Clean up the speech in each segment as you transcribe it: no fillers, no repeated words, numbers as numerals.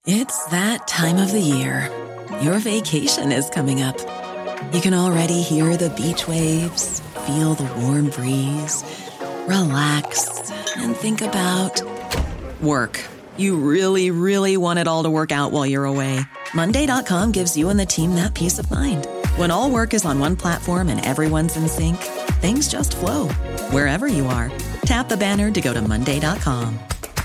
It's that time of the year. Your vacation is coming up. You can already hear the beach waves, feel the warm breeze, relax, and think about work. You really, really want it all to work out while you're away. Monday.com gives you and the team that peace of mind. When all work is on one platform and everyone's in sync, things just flow. Wherever you are, tap the banner to go to Monday.com.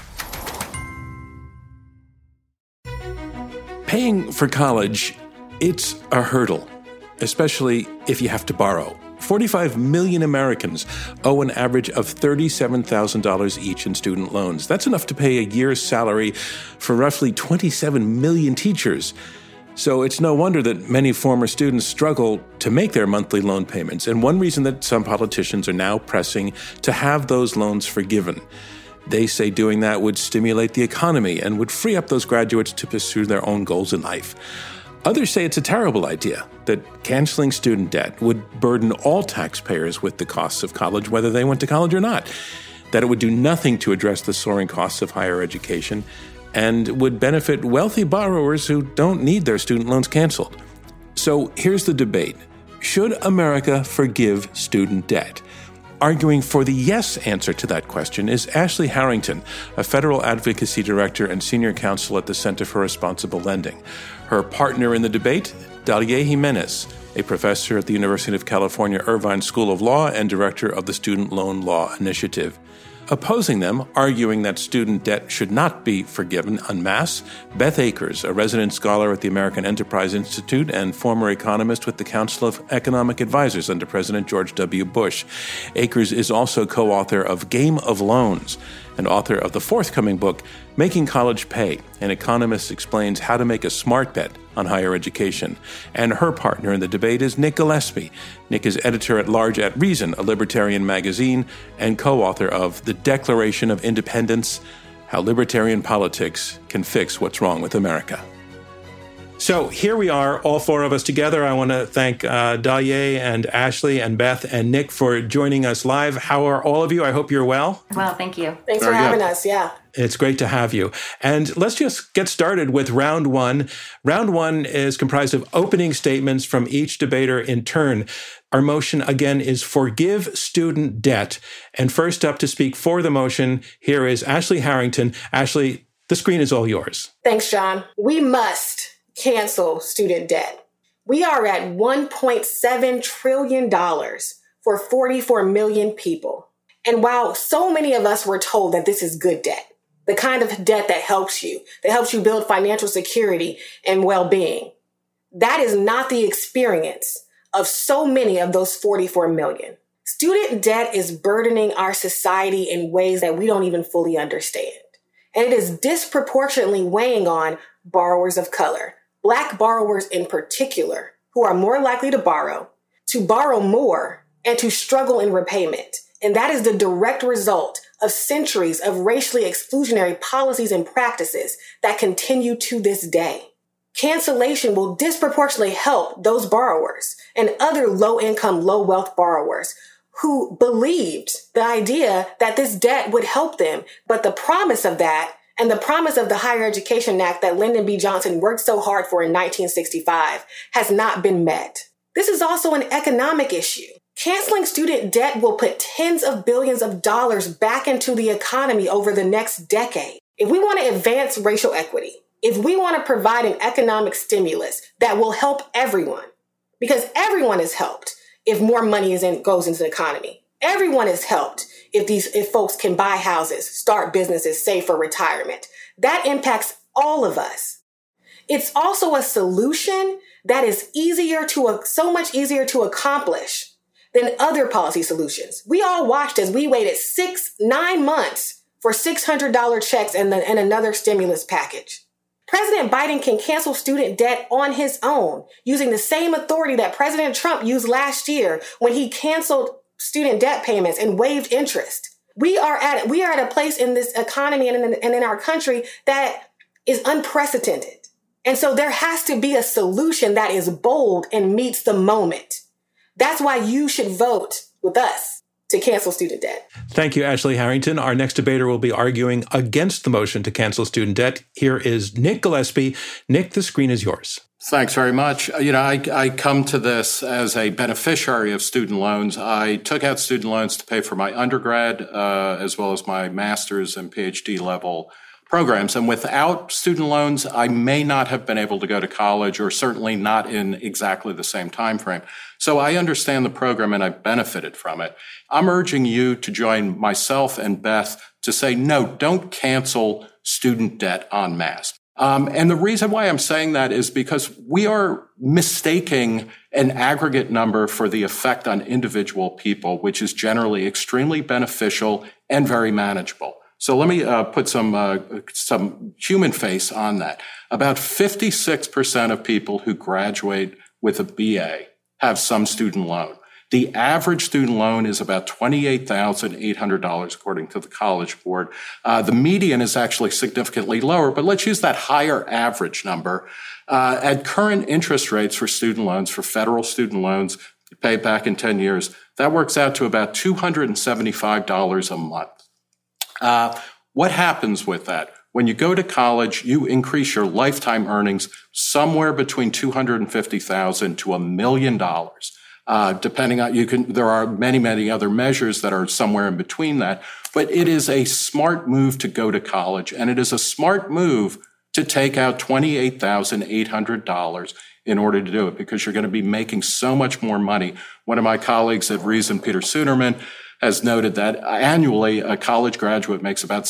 Paying for college, it's a hurdle, especially if you have to borrow. 45 million Americans owe an average of $37,000 each in student loans. That's enough to pay a year's salary for roughly 27 million teachers. So it's no wonder that many former students struggle to make their monthly loan payments. And one reason that some politicians are now pressing to have those loans forgiven. They say doing that would stimulate the economy and would free up those graduates to pursue their own goals in life. Others say it's a terrible idea, that canceling student debt would burden all taxpayers with the costs of college, whether they went to college or not, that it would do nothing to address the soaring costs of higher education, and would benefit wealthy borrowers who don't need their student loans canceled. So here's the debate. Should America forgive student debt? Arguing for the yes answer to that question is Ashley Harrington, a federal advocacy director and senior counsel at the Center for Responsible Lending. Her partner in the debate, Dalia Jimenez, a professor at the University of California Irvine School of Law and director of the Student Loan Law Initiative. Opposing them, arguing that student debt should not be forgiven en masse, Beth Akers, a resident scholar at the American Enterprise Institute and former economist with the Council of Economic Advisors under President George W. Bush. Akers is also co-author of Game of Loans and author of the forthcoming book, Making College Pay, An Economist Explains How to Make a Smart Bet on Higher Education. And her partner in the debate is Nick Gillespie. Nick is editor-at-large at Reason, a libertarian magazine, and co-author of The Declaration of Independence, How Libertarian Politics Can Fix What's Wrong with America. So here we are, all four of us together. I want to thank Dalia and Ashley and Beth and Nick for joining us live. How are all of you? I hope you're well. Well, thank you. Thanks for having us. Yeah. It's great to have you. And let's just get started with round one. Round one is comprised of opening statements from each debater in turn. Our motion, again, is forgive student debt. And first up to speak for the motion, here is Ashley Harrington. Ashley, the screen is all yours. Thanks, John. We must cancel student debt. We are at $1.7 trillion for 44 million people. And while so many of us were told that this is good debt, the kind of debt that helps you build financial security and well-being, that is not the experience of so many of those 44 million. Student debt is burdening our society in ways that we don't even fully understand. And it is disproportionately weighing on borrowers of color, Black borrowers in particular, who are more likely to borrow more, and to struggle in repayment. And that is the direct result of centuries of racially exclusionary policies and practices that continue to this day. Cancellation will disproportionately help those borrowers and other low-income, low-wealth borrowers who believed the idea that this debt would help them. But the promise of that and the promise of the Higher Education Act that Lyndon B. Johnson worked so hard for in 1965 has not been met. This is also an economic issue. Canceling student debt will put tens of billions of dollars back into the economy over the next decade. If we want to advance racial equity, if we want to provide an economic stimulus that will help everyone, because everyone is helped if more money goes into the economy. Everyone is helped if folks can buy houses, start businesses, save for retirement. That impacts all of us. It's also a solution that is so much easier to accomplish than other policy solutions. We all watched as we waited 9 months for $600 checks and another stimulus package. President Biden can cancel student debt on his own using the same authority that President Trump used last year when he canceled student debt payments and waived interest. We are at a place in this economy and in our country that is unprecedented. And so there has to be a solution that is bold and meets the moment. That's why you should vote with us to cancel student debt. Thank you, Ashley Harrington. Our next debater will be arguing against the motion to cancel student debt. Here is Nick Gillespie. Nick, the screen is yours. Thanks very much. I come to this as a beneficiary of student loans. I took out student loans to pay for my undergrad, as well as my master's and PhD level programs. And without student loans, I may not have been able to go to college, or certainly not in exactly the same time frame. So I understand the program and I've benefited from it. I'm urging you to join myself and Beth to say, no, don't cancel student debt en masse. And the reason why I'm saying that is because we are mistaking an aggregate number for the effect on individual people, which is generally extremely beneficial and very manageable. So let me put some human face on that. About 56% of people who graduate with a BA have some student loan. The average student loan is about $28,800, according to the College Board. The median is actually significantly lower, but let's use that higher average number. At current interest rates for student loans, for federal student loans, paid back in 10 years, that works out to about $275 a month. What happens with that? When you go to college, you increase your lifetime earnings somewhere between $250,000 to $1 million. Depending on, there are many other measures that are somewhere in between that, but it is a smart move to go to college, and it is a smart move to take out $28,800 in order to do it, because you're going to be making so much more money. One of my colleagues at Reason, Peter Suderman, has noted that annually a college graduate makes about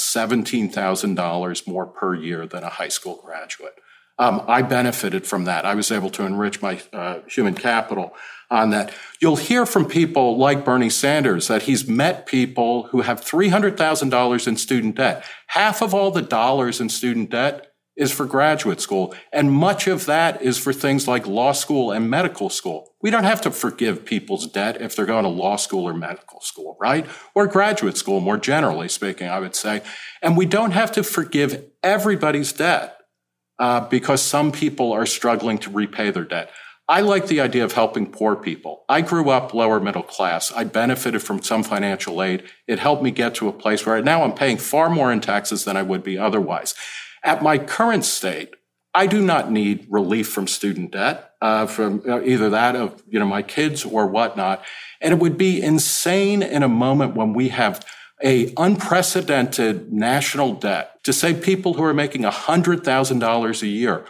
$17,000 more per year than a high school graduate. I benefited from that. I was able to enrich my human capital on that. You'll hear from people like Bernie Sanders that he's met people who have $300,000 in student debt. Half of all the dollars in student debt is for graduate school, and much of that is for things like law school and medical school. We don't have to forgive people's debt if they're going to law school or medical school, right? Or graduate school, more generally speaking, I would say. And we don't have to forgive everybody's debt because some people are struggling to repay their debt. I like the idea of helping poor people. I grew up lower middle class. I benefited from some financial aid. It helped me get to a place where now I'm paying far more in taxes than I would be otherwise. At my current state, I do not need relief from student debt, from either that of, my kids or whatnot. And it would be insane in a moment when we have a unprecedented national debt to say people who are making $100,000 a year,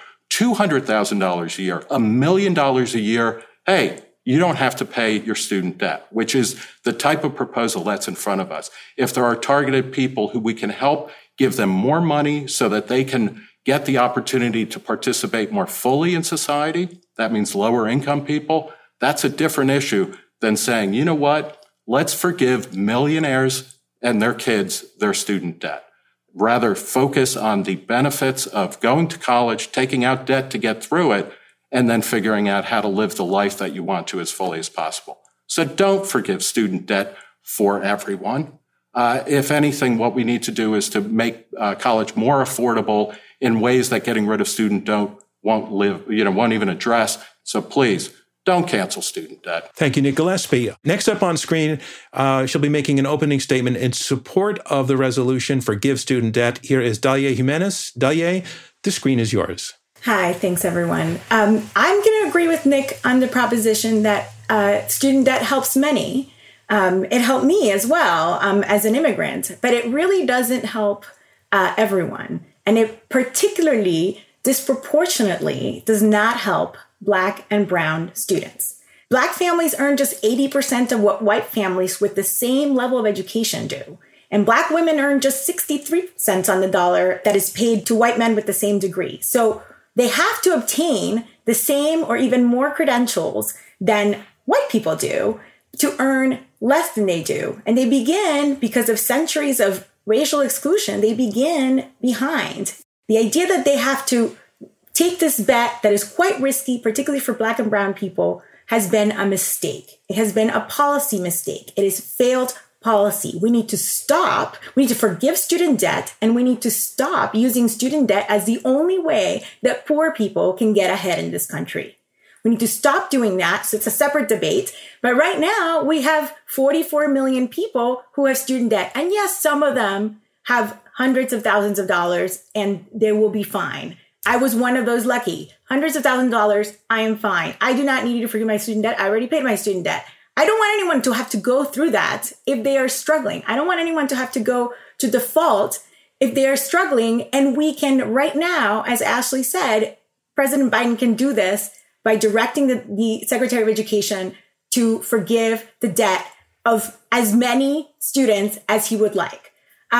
$200,000 a year, $1 million a year, hey, you don't have to pay your student debt, which is the type of proposal that's in front of us. If there are targeted people who we can help, give them more money so that they can get the opportunity to participate more fully in society, that means lower income people, that's a different issue than saying, you know what, let's forgive millionaires and their kids their student debt. Rather focus on the benefits of going to college, taking out debt to get through it, and then figuring out how to live the life that you want to as fully as possible. So don't forgive student debt for everyone. If anything, what we need to do is to make college more affordable in ways that getting rid of student debt won't even address. So please, don't cancel student debt. Thank you, Nick Gillespie. Next up on screen, she'll be making an opening statement in support of the resolution Forgive Student Debt. Here is Dalia Jimenez. Dalia, the screen is yours. Hi, thanks everyone. I'm going to agree with Nick on the proposition that student debt helps many. It helped me as well as an immigrant, but it really doesn't help everyone. And it particularly disproportionately does not help Black and brown students. Black families earn just 80% of what white families with the same level of education do. And Black women earn just 63 cents on the dollar that is paid to white men with the same degree. So they have to obtain the same or even more credentials than white people do to earn less than they do. And they begin, because of centuries of racial exclusion, they begin behind. The idea that they have to take this bet that is quite risky, particularly for Black and brown people, has been a mistake. It has been a policy mistake. It is failed policy. We need to stop. We need to forgive student debt, and we need to stop using student debt as the only way that poor people can get ahead in this country. We need to stop doing that. So it's a separate debate. But right now we have 44 million people who have student debt. And yes, some of them have hundreds of thousands of dollars and they will be fine. I was one of those lucky. Hundreds of thousands of dollars, I am fine. I do not need you to forgive my student debt. I already paid my student debt. I don't want anyone to have to go through that if they are struggling. I don't want anyone to have to go to default if they are struggling. And we can right now, as Ashley said, President Biden can do this by directing the Secretary of Education to forgive the debt of as many students as he would like.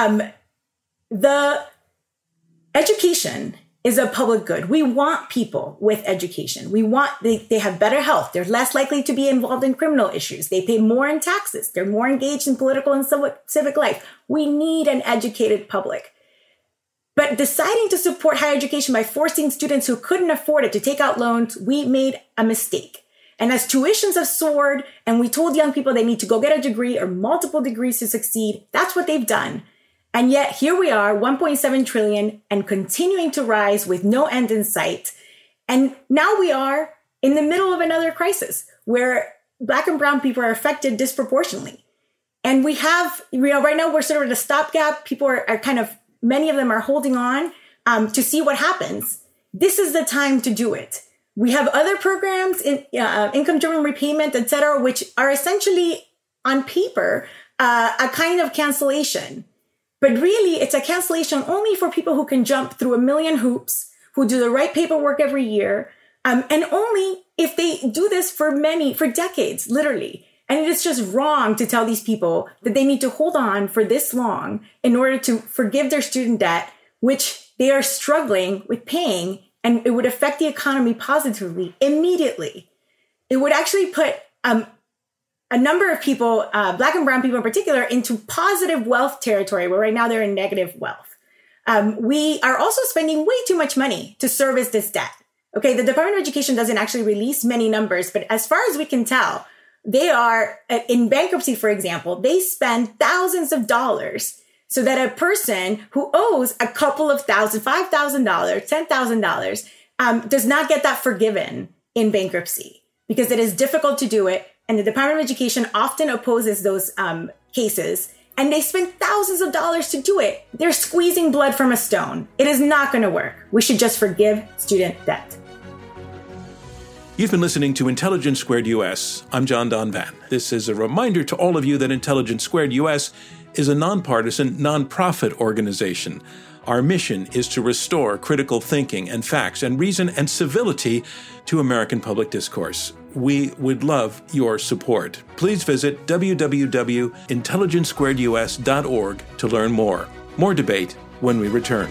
The education is a public good. We want people with education. We want, they have better health. They're less likely to be involved in criminal issues. They pay more in taxes. They're more engaged in political and civic life. We need an educated public. But deciding to support higher education by forcing students who couldn't afford it to take out loans, we made a mistake. And as tuitions have soared and we told young people they need to go get a degree or multiple degrees to succeed, that's what they've done. And yet here we are, 1.7 trillion and continuing to rise with no end in sight. And now we are in the middle of another crisis where Black and brown people are affected disproportionately. And we have, right now we're sort of at a stopgap. People are kind of, many of them are holding on to see what happens. This is the time to do it. We have other programs in income-driven repayment, et cetera, which are essentially on paper a kind of cancellation. But really, it's a cancellation only for people who can jump through a million hoops, who do the right paperwork every year, and only if they do this for decades, literally. And it is just wrong to tell these people that they need to hold on for this long in order to forgive their student debt, which they are struggling with paying, and it would affect the economy positively immediately. It would actually put a number of people, Black and brown people in particular, into positive wealth territory, where right now they're in negative wealth. We are also spending way too much money to service this debt. Okay, the Department of Education doesn't actually release many numbers, but as far as we can tell, they are, in bankruptcy, for example, they spend thousands of dollars so that a person who owes a couple of thousand, $5,000, $10,000, does not get that forgiven in bankruptcy because it is difficult to do it. And the Department of Education often opposes those cases, and they spend thousands of dollars to do it. They're squeezing blood from a stone. It is not going to work. We should just forgive student debt. You've been listening to Intelligence Squared US. I'm John Donvan. This is a reminder to all of you that Intelligence Squared US is a nonpartisan, nonprofit organization. Our mission is to restore critical thinking and facts and reason and civility to American public discourse. We would love your support. Please visit www.intelligencesquaredus.org to learn more. More debate when we return.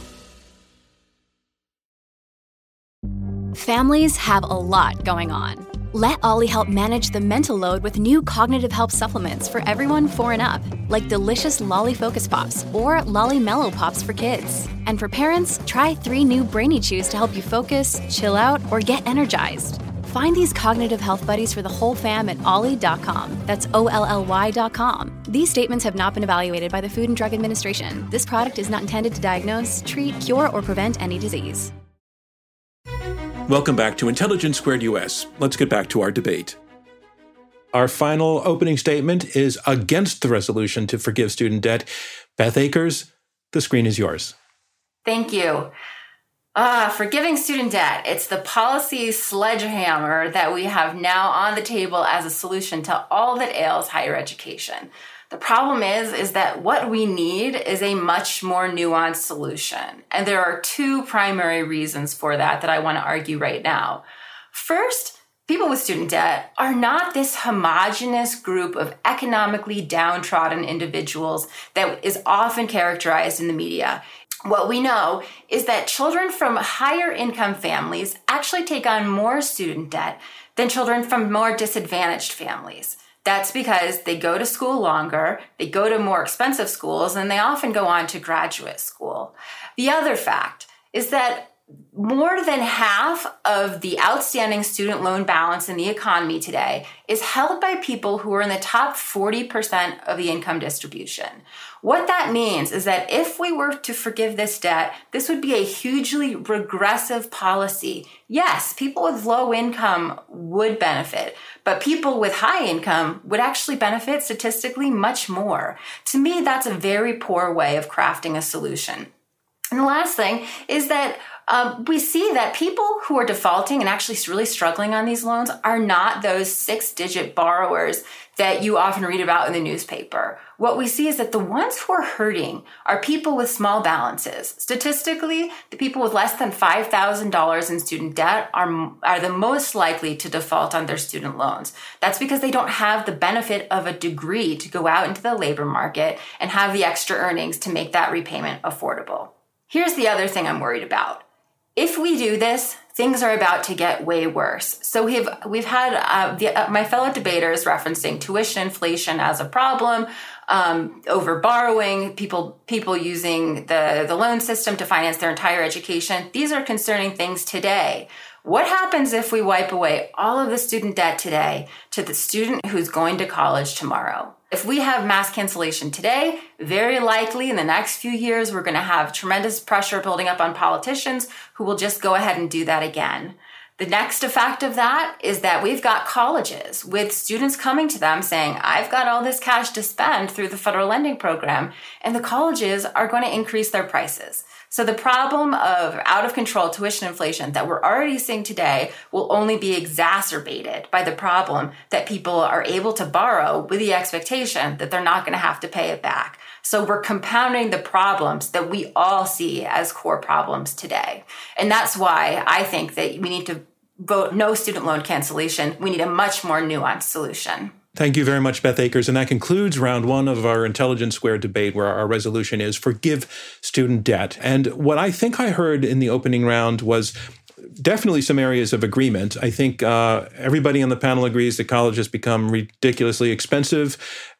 Families have a lot going on. Let Ollie help manage the mental load with new cognitive help supplements for everyone 4 and up, like delicious Lolly Focus Pops or Lolly Mellow Pops for kids. And for parents, try 3 new Brainy Chews to help you focus, chill out, or get energized. Find these cognitive health buddies for the whole fam at ollie.com. That's OLLY.com. These statements have not been evaluated by the Food and Drug Administration. This product is not intended to diagnose, treat, cure, or prevent any disease. Welcome back to Intelligence Squared US. Let's get back to our debate. Our final opening statement is against the resolution to forgive student debt. Beth Akers, the screen is yours. Thank you. Forgiving student debt. It's the policy sledgehammer that we have now on the table as a solution to all that ails higher education. The problem is that what we need is a much more nuanced solution. And there are 2 primary reasons for that I want to argue right now. First, people with student debt are not this homogenous group of economically downtrodden individuals that is often characterized in the media. What we know is that children from higher income families actually take on more student debt than children from more disadvantaged families. That's because they go to school longer, they go to more expensive schools, and they often go on to graduate school. The other fact is that More than half of the outstanding student loan balance in the economy today is held by people who are in the top 40% of the income distribution. What that means is that if we were to forgive this debt, this would be a hugely regressive policy. Yes, people with low income would benefit, but people with high income would actually benefit statistically much more. To me, that's a very poor way of crafting a solution. And the last thing is that we see that people who are defaulting and actually really struggling on these loans are not those 6-digit borrowers that you often read about in the newspaper. What we see is that the ones who are hurting are people with small balances. Statistically, the people with less than $5,000 in student debt are the most likely to default on their student loans. That's because they don't have the benefit of a degree to go out into the labor market and have the extra earnings to make that repayment affordable. Here's the other thing I'm worried about. If we do this, things are about to get way worse. So we've had my fellow debaters referencing tuition inflation as a problem, over borrowing, people using the loan system to finance their entire education. These are concerning things today. What happens if we wipe away all of the student debt today to the student who's going to college tomorrow? If we have mass cancellation today, very likely in the next few years, we're going to have tremendous pressure building up on politicians who will just go ahead and do that again. The next effect of that is that we've got colleges with students coming to them saying, I've got all this cash to spend through the federal lending program, and the colleges are going to increase their prices. So the problem of out-of-control tuition inflation that we're already seeing today will only be exacerbated by the problem that people are able to borrow with the expectation that they're not going to have to pay it back. So we're compounding the problems that we all see as core problems today. And that's why I think that we need to vote no student loan cancellation. We need a much more nuanced solution. Thank you very much, Beth Akers. And that concludes round one of our Intelligence Squared debate, where our resolution is forgive student debt. And what I think I heard in the opening round was definitely some areas of agreement. I think everybody on the panel agrees that college has become ridiculously expensive.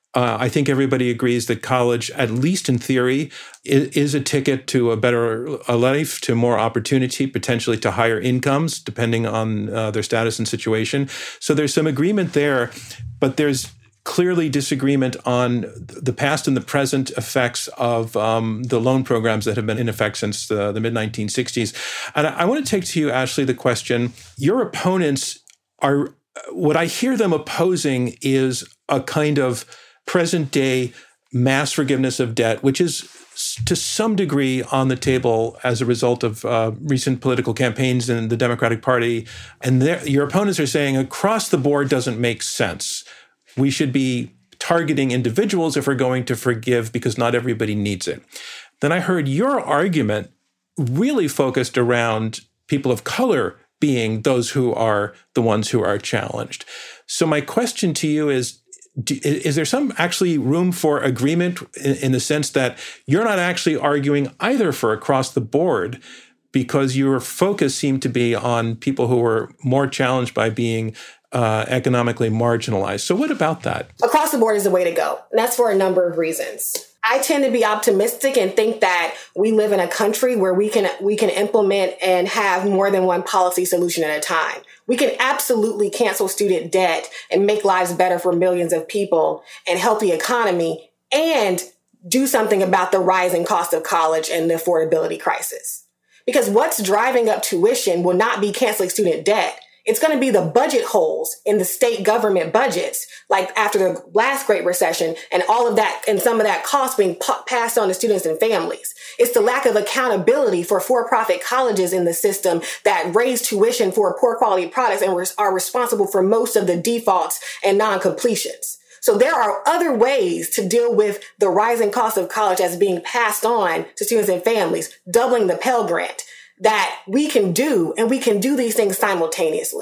I think everybody agrees that college, at least in theory, is a ticket to a better life, to more opportunity, potentially to higher incomes, depending on their status and situation. So there's some agreement there, but there's clearly disagreement on the past and the present effects of the loan programs that have been in effect since the mid-1960s. And I want to take to you, Ashley, the question, your opponents are, what I hear them opposing is a kind of present-day mass forgiveness of debt, which is to some degree on the table as a result of recent political campaigns in the Democratic Party. And your opponents are saying across the board doesn't make sense. We should be targeting individuals if we're going to forgive because not everybody needs it. Then I heard your argument really focused around people of color being those who are the ones who are challenged. So my question to you is there some actually room for agreement in the sense that you're not actually arguing either for across the board, because your focus seemed to be on people who were more challenged by being economically marginalized. So what about that? Across the board is the way to go. And that's for a number of reasons. I tend to be optimistic and think that we live in a country where we can implement and have more than one policy solution at a time. We can absolutely cancel student debt and make lives better for millions of people and help the economy and do something about the rising cost of college and the affordability crisis. Because what's driving up tuition will not be canceling student debt. It's going to be the budget holes in the state government budgets, like after the last Great Recession, and all of that, and some of that cost being passed on to students and families. It's the lack of accountability for for-profit colleges in the system that raise tuition for poor quality products and are responsible for most of the defaults and non-completions. So there are other ways to deal with the rising cost of college as being passed on to students and families, doubling the Pell Grant, that we can do, and we can do these things simultaneously.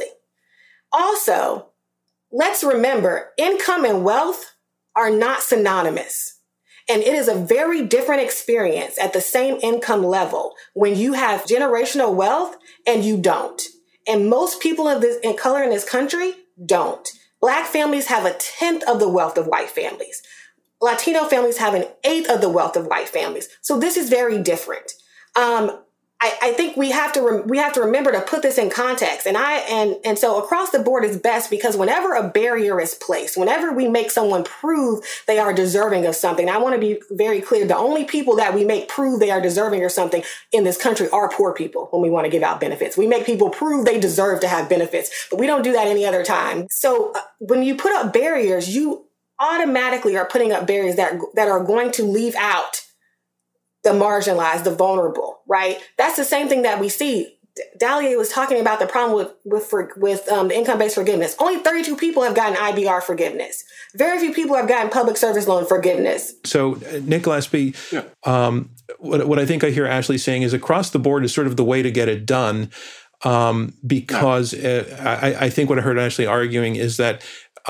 Also, let's remember, income and wealth are not synonymous. And it is a very different experience at the same income level when you have generational wealth and you don't. And most people of color in this country don't. Black families have 1/10 of the wealth of white families. Latino families have 1/8 of the wealth of white families. So this is very different. I think we have to remember to put this in context. And so across the board is best, because whenever a barrier is placed, whenever we make someone prove they are deserving of something, I want to be very clear. The only people that we make prove they are deserving of something in this country are poor people when we want to give out benefits. We make people prove they deserve to have benefits, but we don't do that any other time. So when you put up barriers, you automatically are putting up barriers that are going to leave out the marginalized, the vulnerable, right? That's the same thing that we see. Dahlia was talking about the problem with the income-based forgiveness. Only 32 people have gotten IBR forgiveness. Very few people have gotten public service loan forgiveness. So, Nick Gillespie, what I think I hear Ashley saying is across the board is sort of the way to get it done, because I think what I heard Ashley arguing is that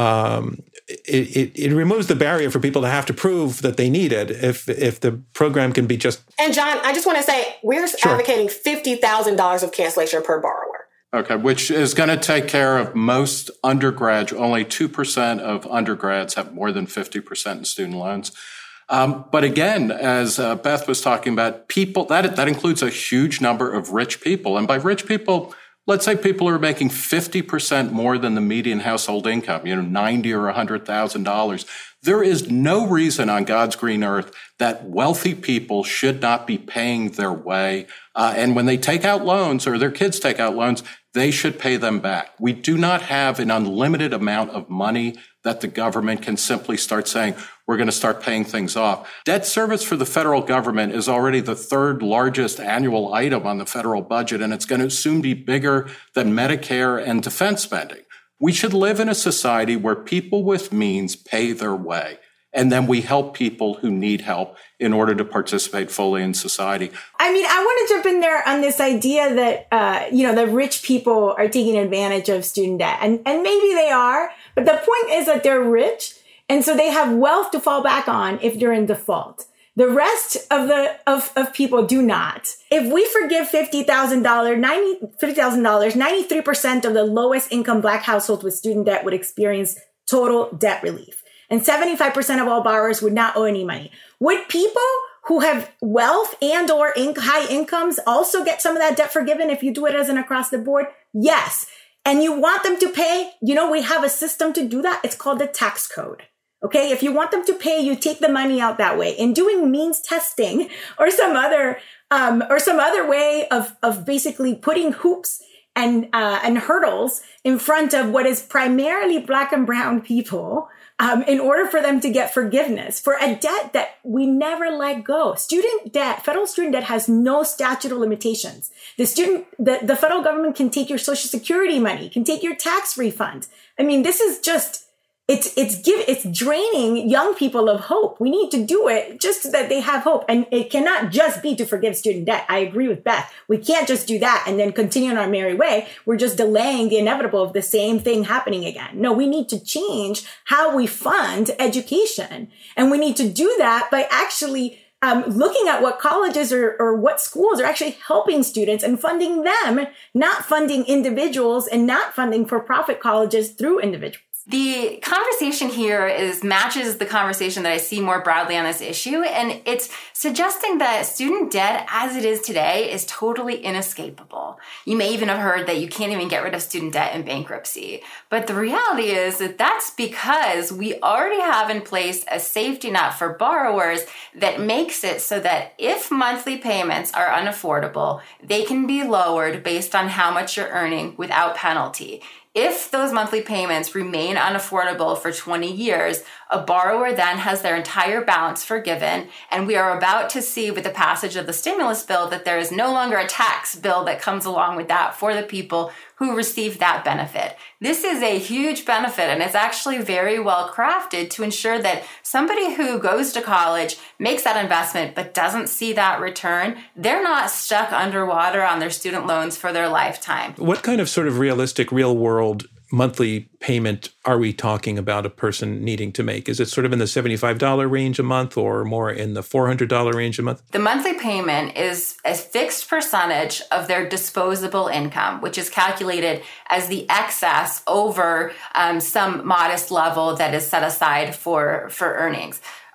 it removes the barrier for people to have to prove that they need it if the program can be just... And John, I just want to say, we're advocating $50,000 of cancellation per borrower. Okay, which is going to take care of most undergraduate. Only 2% of undergrads have more than 50% in student loans. But again, as Beth was talking about, people, that includes a huge number of rich people. And by rich people, let's say people are making 50% more than the median household income, $90,000 or $100,000. There is no reason on God's green earth that wealthy people should not be paying their way. And when they take out loans, or their kids take out loans, they should pay them back. We do not have an unlimited amount of money that the government can simply start saying, we're going to start paying things off. Debt service for the federal government is already the third largest annual item on the federal budget, and it's going to soon be bigger than Medicare and defense spending. We should live in a society where people with means pay their way, and then we help people who need help in order to participate fully in society. I mean, I want to jump in there on this idea that, the rich people are taking advantage of student debt. And maybe they are, but the point is that they're rich. And so they have wealth to fall back on if they're in default. The rest of people do not. If we forgive $50,000, 93% of the lowest income Black households with student debt would experience total debt relief. And 75% of all borrowers would not owe any money. Would people who have wealth and or high incomes also get some of that debt forgiven if you do it as an across the board? Yes. And you want them to pay, we have a system to do that. It's called the tax code. Okay. If you want them to pay, you take the money out that way. In doing means testing or some other way of basically putting hoops and hurdles in front of what is primarily Black and brown people, in order for them to get forgiveness for a debt that we never let go. Student debt, federal student debt has no statute of limitations. The federal government can take your Social Security money, can take your tax refund. I mean, this is just, it's draining young people of hope. We need to do it just so that they have hope. And it cannot just be to forgive student debt. I agree with Beth. We can't just do that and then continue on our merry way. We're just delaying the inevitable of the same thing happening again. No, we need to change how we fund education. And we need to do that by actually looking at what colleges or what schools are actually helping students and funding them, not funding individuals and not funding for-profit colleges through individuals. The conversation here matches the conversation that I see more broadly on this issue, and it's suggesting that student debt as it is today is totally inescapable. You may even have heard that you can't even get rid of student debt in bankruptcy. But the reality is that that's because we already have in place a safety net for borrowers that makes it so that if monthly payments are unaffordable, they can be lowered based on how much you're earning without penalty. If those monthly payments remain unaffordable for 20 years, a borrower then has their entire balance forgiven, and we are about to see with the passage of the stimulus bill that there is no longer a tax bill that comes along with that for the people who receive that benefit. This is a huge benefit, and it's actually very well crafted to ensure that somebody who goes to college, makes that investment, but doesn't see that return, they're not stuck underwater on their student loans for their lifetime. What kind of sort of realistic, real-world monthly payment are we talking about a person needing to make? Is it sort of in the $75 range a month or more in the $400 range a month? The monthly payment is a fixed percentage of their disposable income, which is calculated as the excess over some modest level that is set aside for earnings.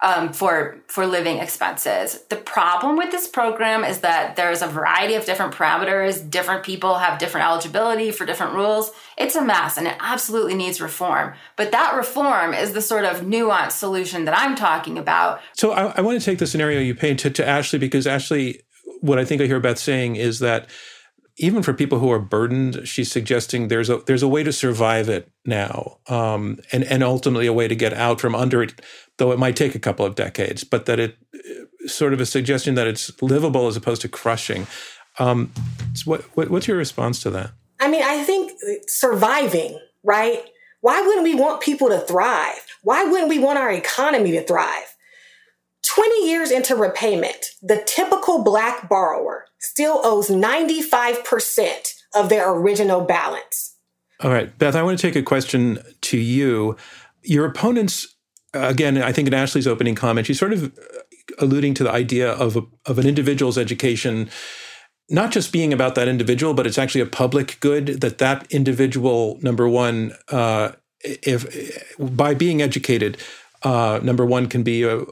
for living expenses. The problem with this program is that there's a variety of different parameters. Different people have different eligibility for different rules. It's a mess and it absolutely needs reform. But that reform is the sort of nuanced solution that I'm talking about. So I want to take the scenario you paint to Ashley, because Ashley, what I think I hear Beth saying is that even for people who are burdened, she's suggesting there's a way to survive it now, and ultimately a way to get out from under it, though it might take a couple of decades, but that it sort of a suggestion that it's livable as opposed to crushing. So what's your response to that? I mean, I think surviving, right? Why wouldn't we want people to thrive? Why wouldn't we want our economy to thrive? 20 years into repayment, the typical Black borrower still owes 95% of their original balance. All right, Beth, I want to take a question to you. Your opponents, again, I think in Ashley's opening comment, she's sort of alluding to the idea of an individual's education not just being about that individual, but it's actually a public good, that individual, number one, if by being educated, number one, can be a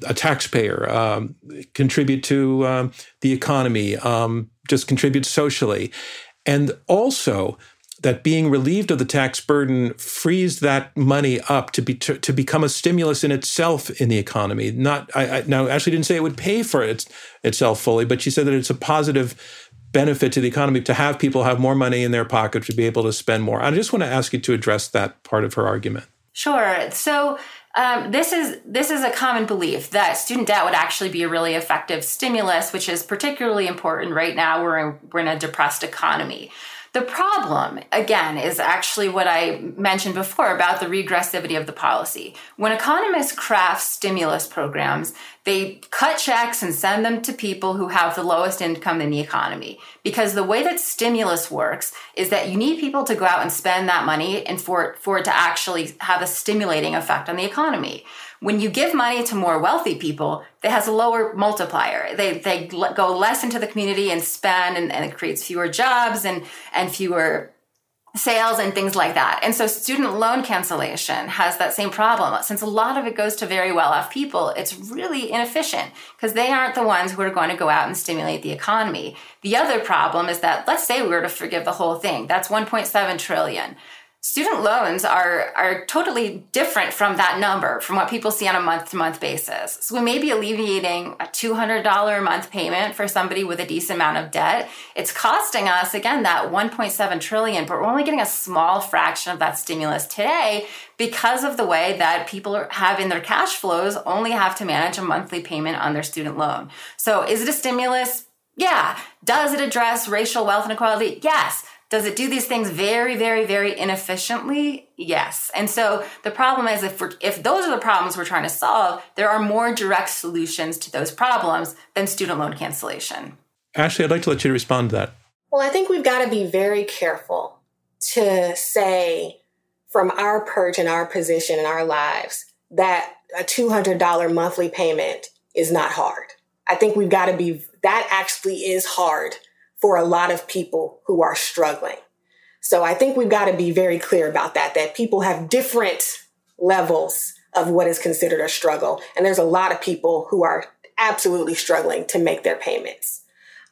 taxpayer, contribute to the economy, just contribute socially. And also that being relieved of the tax burden frees that money up to become a stimulus in itself in the economy. Now, Ashley didn't say it would pay for itself fully, but she said that it's a positive benefit to the economy to have people have more money in their pocket to be able to spend more. I just want to ask you to address that part of her argument. Sure. So this is a common belief that student debt would actually be a really effective stimulus, which is particularly important right now. We're in a depressed economy. The problem, again, is actually what I mentioned before about the regressivity of the policy. When economists craft stimulus programs, they cut checks and send them to people who have the lowest income in the economy. Because the way that stimulus works is that you need people to go out and spend that money and for it to actually have a stimulating effect on the economy. When you give money to more wealthy people, it has a lower multiplier. They go less into the community and spend, and it creates fewer jobs and fewer sales and things like that. And so student loan cancellation has that same problem. Since a lot of it goes to very well-off people, it's really inefficient because they aren't the ones who are going to go out and stimulate the economy. The other problem is that, let's say we were to forgive the whole thing. That's $1.7 trillion. Student loans are totally different from that number, from what people see on a month-to-month basis. So we may be alleviating a $200 a month payment for somebody with a decent amount of debt. It's costing us, again, that $1.7 trillion, but we're only getting a small fraction of that stimulus today because of the way that people have in their cash flows only have to manage a monthly payment on their student loan. So is it a stimulus? Yeah. Does it address racial wealth inequality? Yes. Does it do these things very, very, very inefficiently? Yes. And so the problem is if those are the problems we're trying to solve, there are more direct solutions to those problems than student loan cancellation. Ashley, I'd like to let you respond to that. Well, I think we've got to be very careful to say from our perch and our position in our lives that a $200 monthly payment is not hard. I think we've got to be, that actually is hard for a lot of people who are struggling. So I think we've got to be very clear about that people have different levels of what is considered a struggle. And there's a lot of people who are absolutely struggling to make their payments.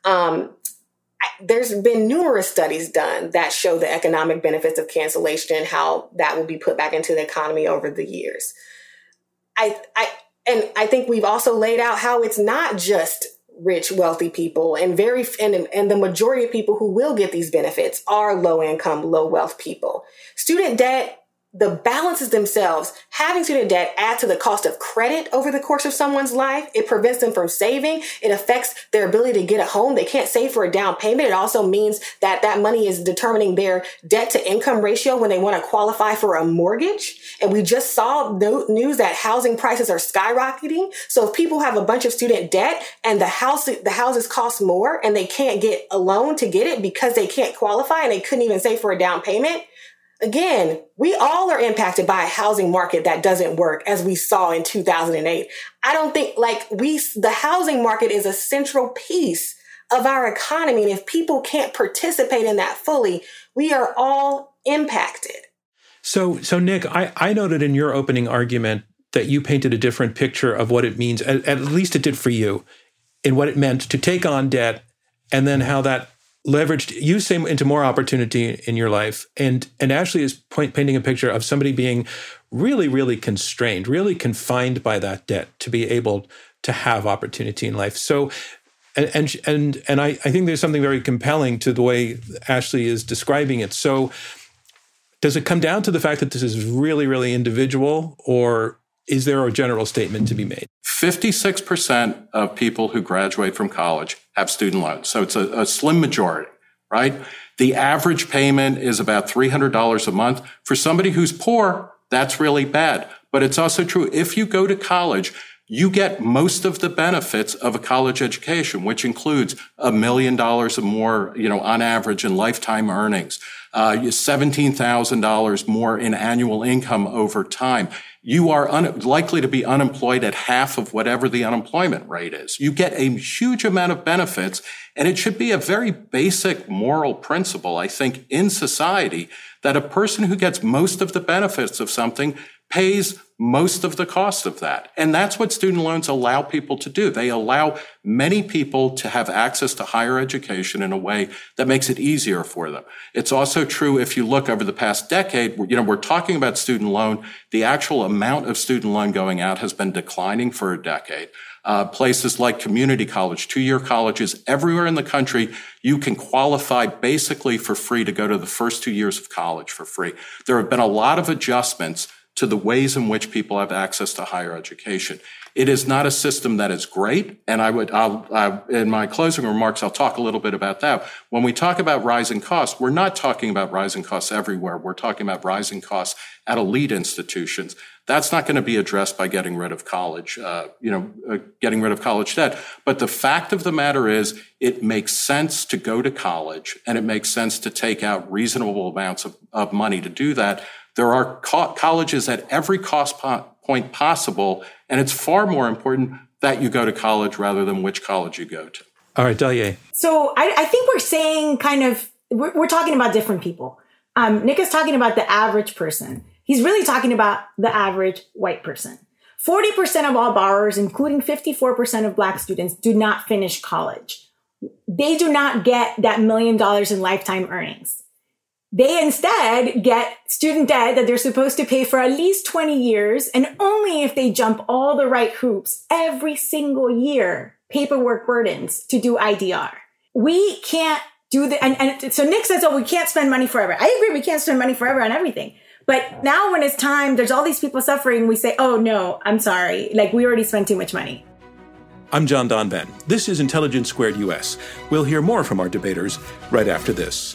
There's been numerous studies done that show the economic benefits of cancellation and how that will be put back into the economy over the years. I think we've also laid out how it's not just rich, wealthy people, and the majority of people who will get these benefits are low income, low wealth people. Student debt, the balances themselves, having student debt add to the cost of credit over the course of someone's life. It prevents them from saving. It affects their ability to get a home. They can't save for a down payment. It also means that money is determining their debt to income ratio when they want to qualify for a mortgage. And we just saw news that housing prices are skyrocketing. So if people have a bunch of student debt and the houses cost more and they can't get a loan to get it because they can't qualify and they couldn't even save for a down payment, again, we all are impacted by a housing market that doesn't work, as we saw in 2008. I don't think the housing market is a central piece of our economy. And if people can't participate in that fully, we are all impacted. So Nick, I noted in your opening argument that you painted a different picture of what it means, at least it did for you, in what it meant to take on debt, and then how that leveraged you into more opportunity in your life. And Ashley is painting a picture of somebody being really, really constrained, really confined by that debt to be able to have opportunity in life. So, and I think there's something very compelling to the way Ashley is describing it. So, does it come down to the fact that this is really, really individual, or is there a general statement to be made? 56% of people who graduate from college have student loans. So it's a slim majority, right? The average payment is about $300 a month. For somebody who's poor, that's really bad. But it's also true, if you go to college, you get most of the benefits of a college education, which includes $1 million or more, on average in lifetime earnings, $17,000 more in annual income over time. You are likely to be unemployed at half of whatever the unemployment rate is. You get a huge amount of benefits, and it should be a very basic moral principle, I think, in society, that a person who gets most of the benefits of something pays most of the cost of that. And that's what student loans allow people to do. They allow many people to have access to higher education in a way that makes it easier for them. It's also true if you look over the past decade, we're talking about student loan. The actual amount of student loan going out has been declining for a decade. Places like community college, 2-year colleges, everywhere in the country, you can qualify basically for free to go to the first 2 years of college for free. There have been a lot of adjustments to the ways in which people have access to higher education. It is not a system that is great, and in my closing remarks, I'll talk a little bit about that. When we talk about rising costs, we're not talking about rising costs everywhere. We're talking about rising costs at elite institutions. That's not going to be addressed by getting rid of college, getting rid of college debt. But the fact of the matter is, it makes sense to go to college, and it makes sense to take out reasonable amounts of money to do that. There are colleges at every cost point possible, and it's far more important that you go to college rather than which college you go to. All right, Dahlia. So I think we're saying we're talking about different people. Nick is talking about the average person. He's really talking about the average white person. 40% of all borrowers, including 54% of Black students, do not finish college. They do not get that $1 million in lifetime earnings. They instead get student debt that they're supposed to pay for at least 20 years, and only if they jump all the right hoops every single year, paperwork burdens to do IDR. We can't do that. And so Nick says, we can't spend money forever. I agree, we can't spend money forever on everything. But now when it's time, there's all these people suffering, we say, oh no, I'm sorry. We already spent too much money. I'm John Donvan. This is Intelligence Squared US. We'll hear more from our debaters right after this.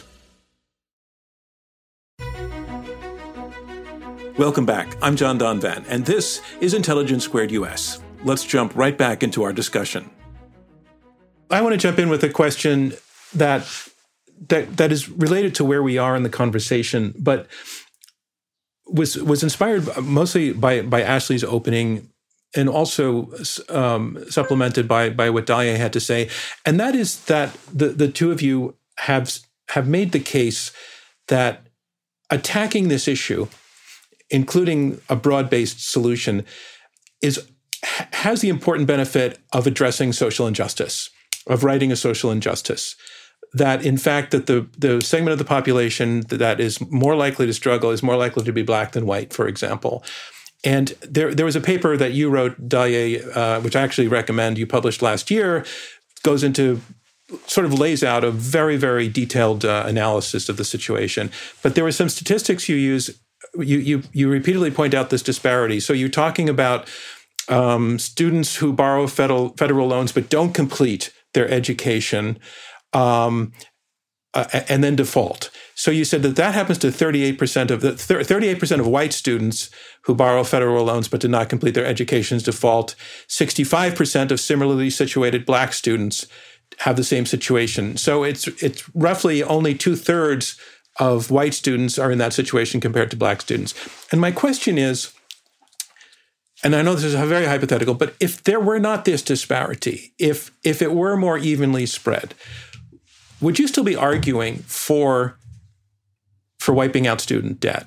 Welcome back. I'm John Donvan, and this is Intelligence Squared US. Let's jump right back into our discussion. I want to jump in with a question that is related to where we are in the conversation, but was inspired mostly by Ashley's opening, and also supplemented by what Dahlia had to say. And that is that the two of you have made the case that attacking this issue, including a broad-based solution, has the important benefit of addressing social injustice, of righting a social injustice. That, in fact, that the segment of the population that is more likely to struggle is more likely to be Black than white, for example. And there was a paper that you wrote, Dahlia, which I actually recommend, you published last year, goes into, sort of lays out a very, very detailed analysis of the situation. But there were some statistics you use. You repeatedly point out this disparity. So you're talking about students who borrow federal loans but don't complete their education and then default. So you said that happens to 38% of white students who borrow federal loans but did not complete their education's default. 65% of similarly situated Black students have the same situation. So it's roughly only 2/3 of white students are in that situation compared to Black students. And my question is, and I know this is very hypothetical, but if there were not this disparity, if it were more evenly spread, would you still be arguing for wiping out student debt?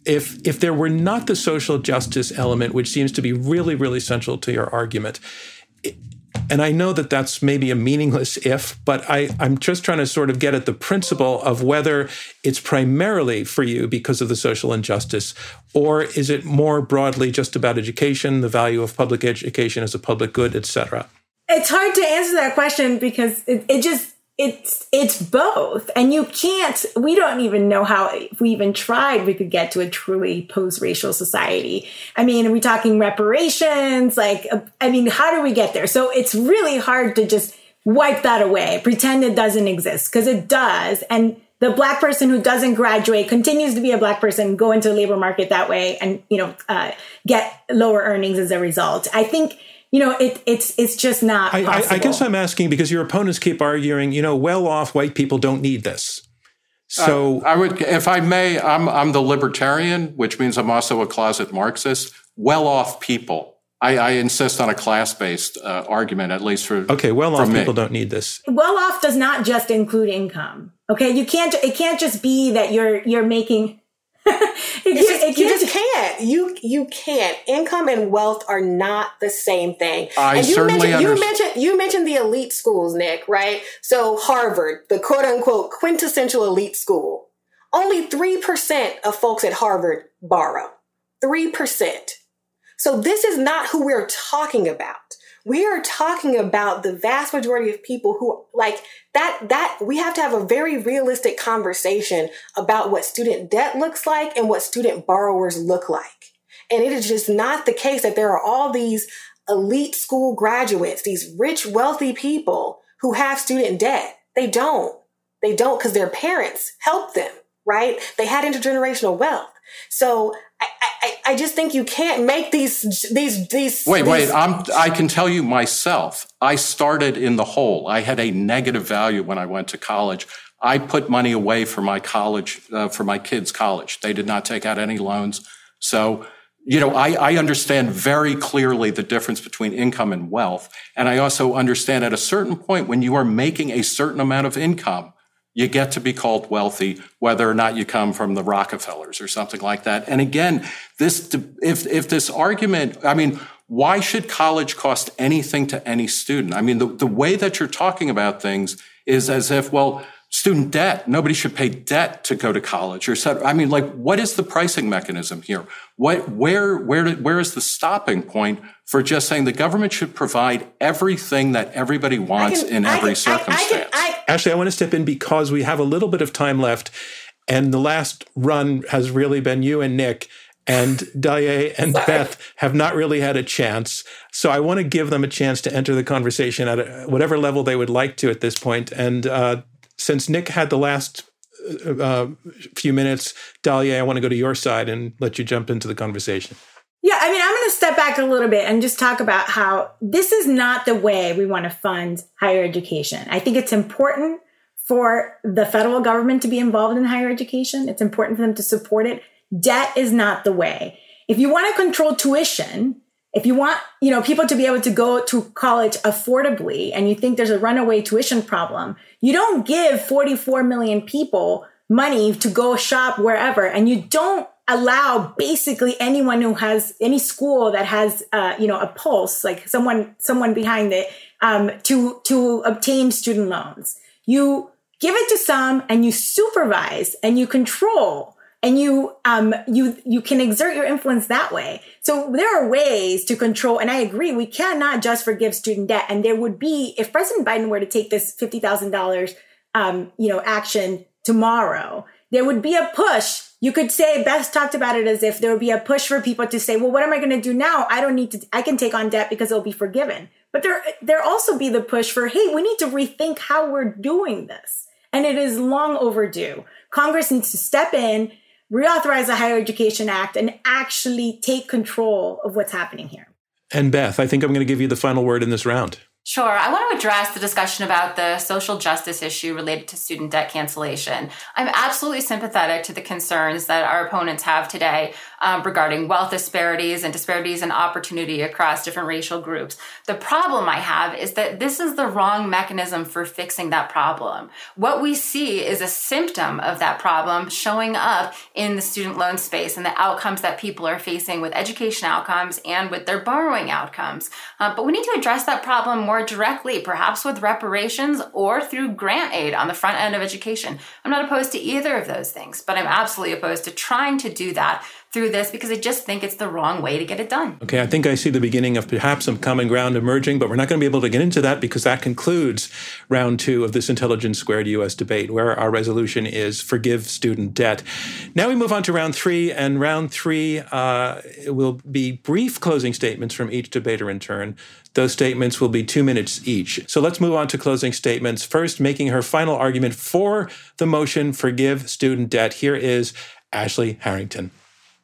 if there were not the social justice element, which seems to be really, really central to your argument, and I know that that's maybe a meaningless if, but I'm just trying to sort of get at the principle of whether it's primarily for you because of the social injustice, or is it more broadly just about education, the value of public education as a public good, et cetera? It's hard to answer that question because it's both. And we don't even know how, if we even tried, we could get to a truly post-racial society. I mean, are we talking reparations? How do we get there? So it's really hard to just wipe that away, pretend it doesn't exist, because it does. And the Black person who doesn't graduate continues to be a Black person, go into the labor market that way and, get lower earnings as a result. I think, it's just not possible. I guess I'm asking because your opponents keep arguing, well-off white people don't need this. So I would, if I may, I'm the libertarian, which means I'm also a closet Marxist. Well-off people. I insist on a class-based argument, at least for well-off people don't need this. Well-off does not just include income. Okay, it can't just be that you're making. You can't. Income and wealth are not the same thing. You mentioned the elite schools, Nick, right? So Harvard, the quote unquote quintessential elite school, only 3% of folks at Harvard borrow. 3%. So this is not who we're talking about. We are talking about the vast majority of people who that we have to have a very realistic conversation about what student debt looks like and what student borrowers look like. And it is just not the case that there are all these elite school graduates, these rich, wealthy people who have student debt. They don't because their parents helped them, right? They had intergenerational wealth. So I just think you can't make these. Wait! I can tell you myself. I started in the hole. I had a negative value when I went to college. I put money away for my college, for my kids' college. They did not take out any loans. So, I understand very clearly the difference between income and wealth, and I also understand at a certain point when you are making a certain amount of income, you get to be called wealthy, whether or not you come from the Rockefellers or something like that. And again, if this argument, why should college cost anything to any student? The way that you're talking about things is as if, student debt, nobody should pay debt to go to college or so. What is the pricing mechanism here? Where is the stopping point for just saying the government should provide everything that everybody wants in every circumstance? Ashley, I want to step in because we have a little bit of time left, and the last run has really been you and Nick, and Dahlia and Beth have not really had a chance. So I want to give them a chance to enter the conversation at whatever level they would like to at this point. And since Nick had the last few minutes, Dahlia, I want to go to your side and let you jump into the conversation. Yeah, I'm going to step back a little bit and just talk about how this is not the way we want to fund higher education. I think it's important for the federal government to be involved in higher education. It's important for them to support it. Debt is not the way. If you want to control tuition, if you want, people to be able to go to college affordably, and you think there's a runaway tuition problem, you don't give 44 million people money to go shop wherever, and you don't allow basically anyone who has any school that has, a pulse, like someone behind it, to obtain student loans. You give it to some, and you supervise, and you control, and you can exert your influence that way. So there are ways to control. And I agree, we cannot just forgive student debt. And there would be, if President Biden were to take this $50,000, action tomorrow, there would be a push. You could say, Beth talked about it as if there would be a push for people to say, well, what am I going to do now? I can take on debt because it'll be forgiven. But there also be the push for, hey, we need to rethink how we're doing this. And it is long overdue. Congress needs to step in, reauthorize the Higher Education Act, and actually take control of what's happening here. And Beth, I think I'm going to give you the final word in this round. Sure. I want to address the discussion about the social justice issue related to student debt cancellation. I'm absolutely sympathetic to the concerns that our opponents have today regarding wealth disparities and disparities in opportunity across different racial groups. The problem I have is that this is the wrong mechanism for fixing that problem. What we see is a symptom of that problem showing up in the student loan space and the outcomes that people are facing with education outcomes and with their borrowing outcomes. But we need to address that problem more directly, perhaps with reparations or through grant aid on the front end of education. I'm not opposed to either of those things, but I'm absolutely opposed to trying to do that through this because I just think it's the wrong way to get it done. Okay, I think I see the beginning of perhaps some common ground emerging, but we're not going to be able to get into that because that concludes round 2 of this Intelligence Squared U.S. debate, where our resolution is forgive student debt. Now we move on to round 3, and round 3 will be brief closing statements from each debater in turn. Those statements will be 2 minutes each. So let's move on to closing statements. First, making her final argument for the motion, forgive student debt. Here is Ashley Harrington.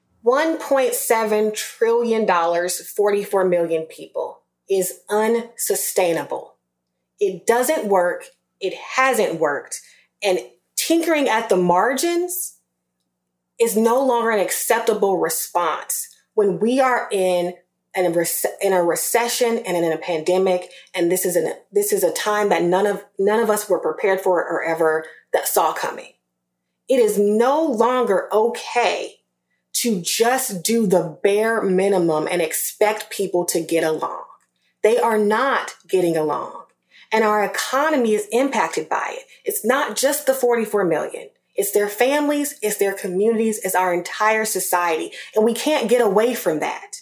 $1.7 trillion, 44 million people is unsustainable. It doesn't work. It hasn't worked. And tinkering at the margins is no longer an acceptable response when we are in a recession and in a pandemic. And this is a time that none of us were prepared for or ever that saw coming. It is no longer okay to just do the bare minimum and expect people to get along. They are not getting along. And our economy is impacted by it. It's not just the 44 million. It's their families, it's their communities, it's our entire society. And we can't get away from that.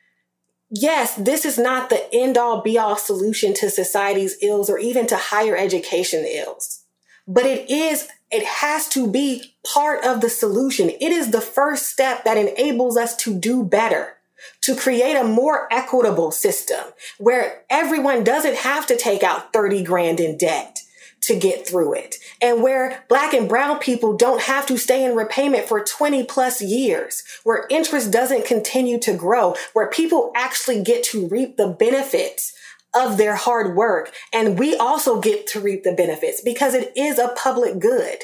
Yes, this is not the end-all be-all solution to society's ills or even to higher education ills. But it has to be part of the solution. It is the first step that enables us to do better, to create a more equitable system where everyone doesn't have to take out 30 grand in debt to get through it, and where Black and brown people don't have to stay in repayment for 20 plus years, where interest doesn't continue to grow, where people actually get to reap the benefits of their hard work. And we also get to reap the benefits because it is a public good.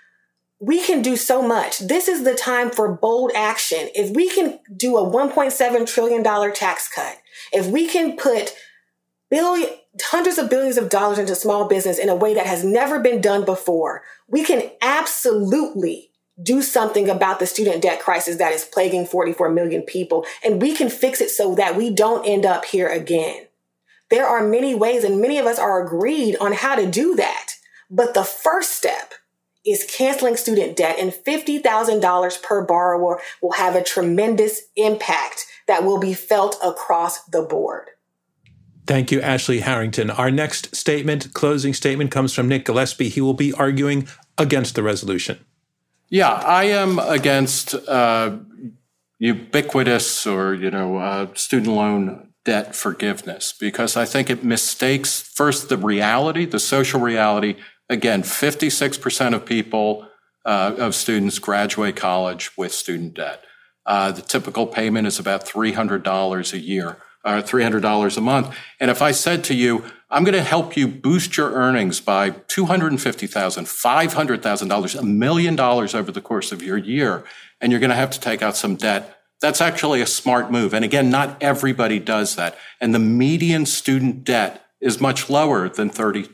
We can do so much. This is the time for bold action. If we can do a $1.7 trillion tax cut, if we can put hundreds of billions of dollars into small business in a way that has never been done before, we can absolutely do something about the student debt crisis that is plaguing 44 million people. And we can fix it so that we don't end up here again. There are many ways, and many of us are agreed on how to do that. But the first step is canceling student debt, and $50,000 per borrower will have a tremendous impact that will be felt across the board. Thank you, Ashley Harrington. Our next statement, closing statement, comes from Nick Gillespie. He will be arguing against the resolution. Yeah, I am against ubiquitous or, student loan debt forgiveness, because I think it mistakes first the reality, the social reality. Again, 56% of people, of students graduate college with student debt. The typical payment is about $300 a year, or $300 a month. And if I said to you, I'm going to help you boost your earnings by $250,000, $500,000, $1 million over the course of your year, and you're going to have to take out some debt, that's actually a smart move. And again, not everybody does that. And the median student debt is much lower than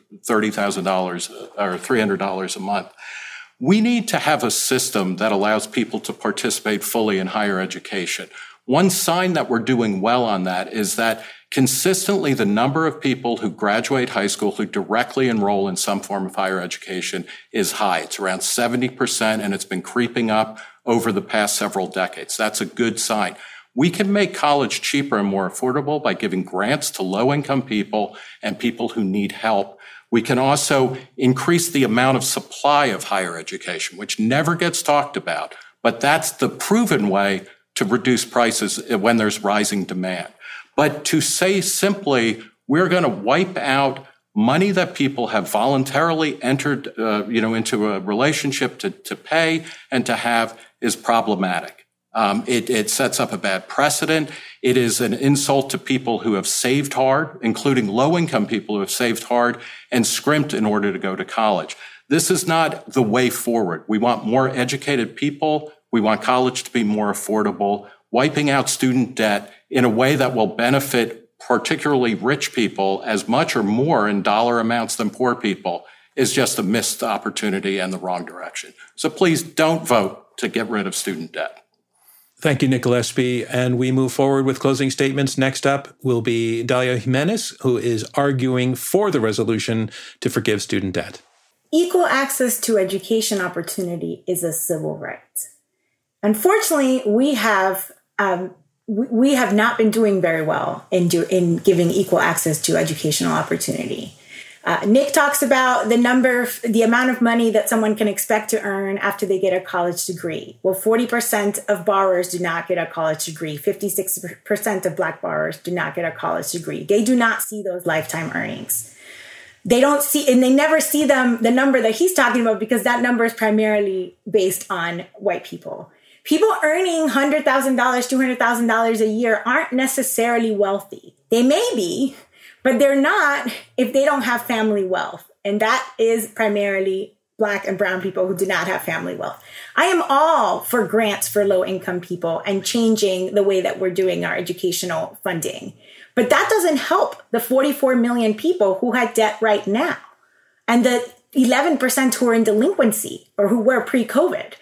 $30,000 or $300 a month. We need to have a system that allows people to participate fully in higher education. One sign that we're doing well on that is that consistently the number of people who graduate high school who directly enroll in some form of higher education is high. It's around 70%, and it's been creeping up over the past several decades. That's a good sign. We can make college cheaper and more affordable by giving grants to low-income people and people who need help. We can also increase the amount of supply of higher education, which never gets talked about, but that's the proven way to reduce prices when there's rising demand. But to say simply, we're going to wipe out money that people have voluntarily entered, into a relationship to pay and to have is problematic. It sets up a bad precedent. It is an insult to people who have saved hard, including low-income people who have saved hard and scrimped in order to go to college. This is not the way forward. We want more educated people. We want college to be more affordable. Wiping out student debt in a way that will benefit particularly rich people as much or more in dollar amounts than poor people is just a missed opportunity and the wrong direction. So please don't vote to get rid of student debt. Thank you, Nick Gillespie. And we move forward with closing statements. Next up will be Dalia Jimenez, who is arguing for the resolution to forgive student debt. Equal access to education opportunity is a civil right. Unfortunately, we have not been doing very well in giving equal access to educational opportunity. Nick talks about the amount of money that someone can expect to earn after they get a college degree. Well, 40% of borrowers do not get a college degree. 56% of Black borrowers do not get a college degree. They do not see those lifetime earnings. They don't see, and they never see the number that he's talking about, because that number is primarily based on white people. People earning $100,000, $200,000 a year aren't necessarily wealthy. They may be, but they're not if they don't have family wealth. And that is primarily Black and brown people who do not have family wealth. I am all for grants for low-income people and changing the way that we're doing our educational funding. But that doesn't help the 44 million people who had debt right now and the 11% who are in delinquency or who were pre-COVID.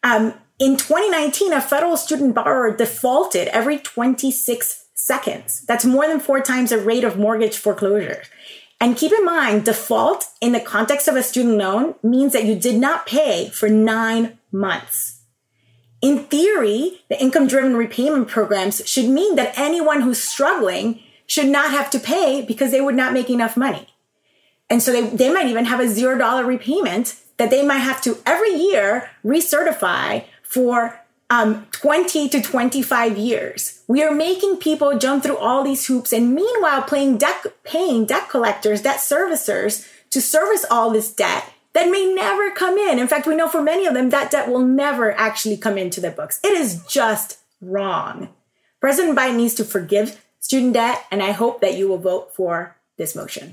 In 2019, a federal student borrower defaulted every 26 seconds. That's more than 4 times the rate of mortgage foreclosure. And keep in mind, default in the context of a student loan means that you did not pay for 9 months. In theory, the income-driven repayment programs should mean that anyone who's struggling should not have to pay because they would not make enough money. And so they might even have a $0 repayment that they might have to every year recertify for 20 to 25 years. We are making people jump through all these hoops and meanwhile paying debt collectors, debt servicers to service all this debt that may never come in. In fact, we know for many of them that debt will never actually come into their books. It is just wrong. President Biden needs to forgive student debt, and I hope that you will vote for this motion.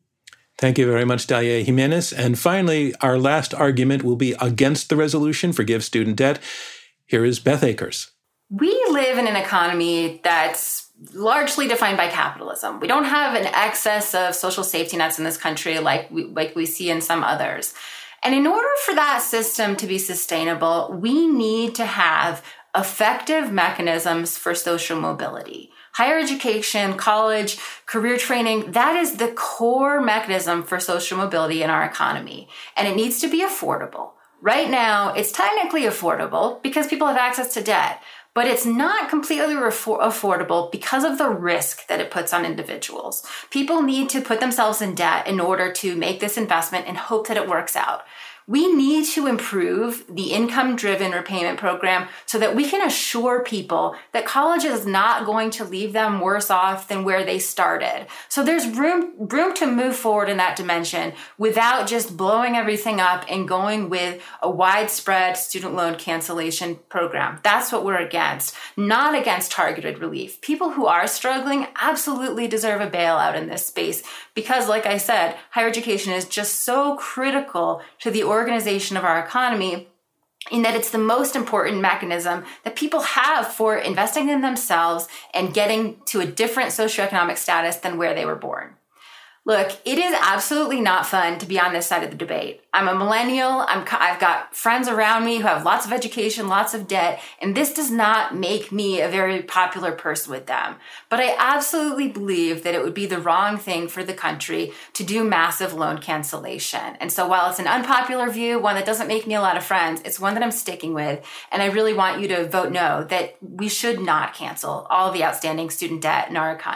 Thank you very much, Dalia Jimenez. And finally, our last argument will be against the resolution, forgive student debt. Here is Beth Akers. We live in an economy that's largely defined by capitalism. We don't have an excess of social safety nets in this country like we see in some others. And in order for that system to be sustainable, we need to have effective mechanisms for social mobility. Higher education, college, career training, that is the core mechanism for social mobility in our economy. And it needs to be affordable. Right now, it's technically affordable because people have access to debt, but it's not completely affordable because of the risk that it puts on individuals. People need to put themselves in debt in order to make this investment and hope that it works out. We need to improve the income-driven repayment program so that we can assure people that college is not going to leave them worse off than where they started. So there's room to move forward in that dimension without just blowing everything up and going with a widespread student loan cancellation program. That's what we're against, not against targeted relief. People who are struggling absolutely deserve a bailout in this space because, like I said, higher education is just so critical to the organization of our economy in that it's the most important mechanism that people have for investing in themselves and getting to a different socioeconomic status than where they were born. Look, it is absolutely not fun to be on this side of the debate. I'm a millennial. I've got friends around me who have lots of education, lots of debt, and this does not make me a very popular person with them. But I absolutely believe that it would be the wrong thing for the country to do massive loan cancellation. And so while it's an unpopular view, one that doesn't make me a lot of friends, it's one that I'm sticking with. And I really want you to vote no, that we should not cancel all the outstanding student debt in our economy.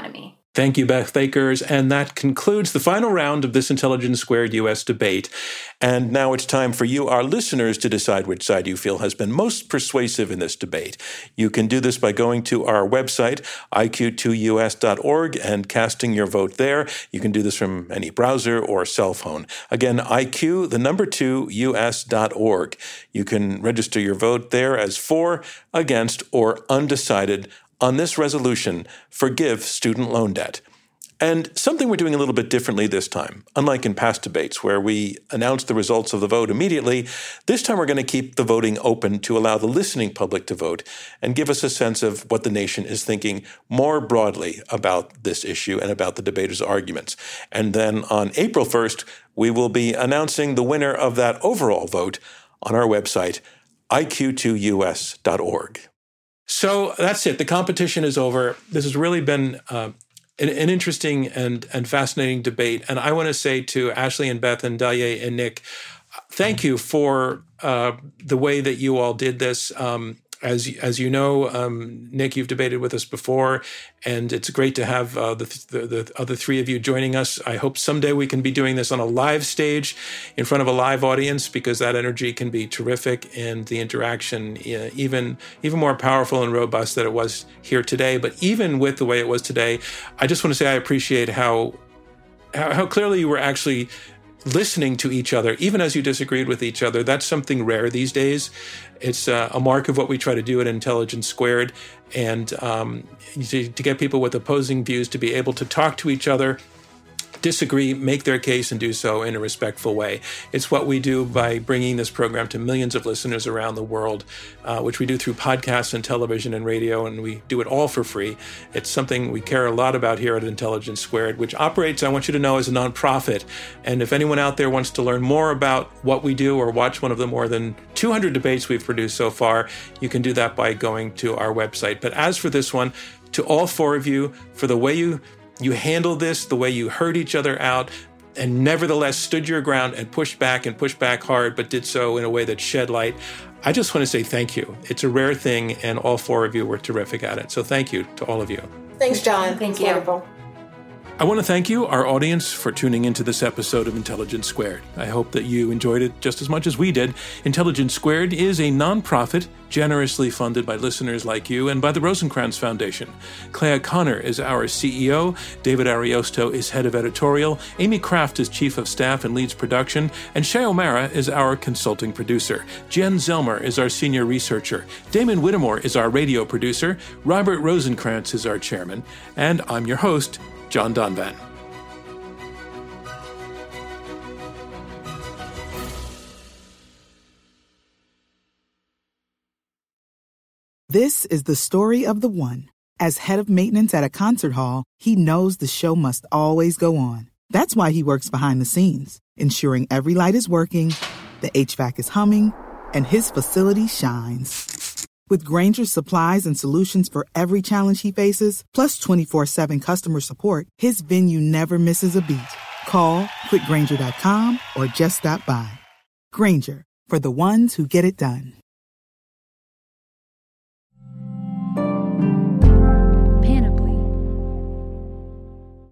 Thank you, Beth Akers. And that concludes the final round of this Intelligence Squared US debate. And now it's time for you, our listeners, to decide which side you feel has been most persuasive in this debate. You can do this by going to our website, iq2us.org, and casting your vote there. You can do this from any browser or cell phone. Again, iq2us.org. You can register your vote there as for, against, or undecided on this resolution, forgive student loan debt. And something we're doing a little bit differently this time. Unlike in past debates where we announce the results of the vote immediately, this time we're going to keep the voting open to allow the listening public to vote and give us a sense of what the nation is thinking more broadly about this issue and about the debaters' arguments. And then on April 1st, we will be announcing the winner of that overall vote on our website, iq2us.org. So that's it. The competition is over. This has really been an interesting and fascinating debate. And I want to say to Ashley and Beth and Dalia and Nick, thank you for the way that you all did this. As you know, Nick, you've debated with us before, and it's great to have the other three of you joining us. I hope someday we can be doing this on a live stage in front of a live audience, because that energy can be terrific and the interaction even more powerful and robust than it was here today. But even with the way it was today, I just want to say I appreciate how clearly you were actually listening to each other, even as you disagreed with each other. That's something rare these days. It's a mark of what we try to do at Intelligence Squared, and to get people with opposing views to be able to talk to each other, disagree, make their case, and do so in a respectful way. It's what we do by bringing this program to millions of listeners around the world, which we do through podcasts and television and radio, and we do it all for free. It's something we care a lot about here at Intelligence Squared, which operates, I want you to know, as a nonprofit. And if anyone out there wants to learn more about what we do or watch one of the more than 200 debates we've produced so far, you can do that by going to our website. But as for this one, to all four of you, for the way you handled this, the way you heard each other out, and nevertheless stood your ground and pushed back hard, but did so in a way that shed light. I just want to say thank you. It's a rare thing, and all four of you were terrific at it. So thank you to all of you. Thanks, John. Thank you. Wonderful. I want to thank you, our audience, for tuning into this episode of Intelligence Squared. I hope that you enjoyed it just as much as we did. Intelligence Squared is a nonprofit generously funded by listeners like you and by the Rosencrantz Foundation. Clea Connor is our CEO, David Ariosto is head of editorial, Amy Kraft is chief of staff and leads production, and Shay O'Mara is our consulting producer. Jen Zelmer is our senior researcher. Damon Whittemore is our radio producer. Robert Rosencrantz is our chairman. And I'm your host, John Donvan. This is the story of the one. As head of maintenance at a concert hall, he knows the show must always go on. That's why he works behind the scenes, ensuring every light is working, the HVAC is humming, and his facility shines. With Grainger's supplies and solutions for every challenge he faces, plus 24/7 customer support, his venue never misses a beat. Call quickgrainger.com or just stop by. Grainger, for the ones who get it done.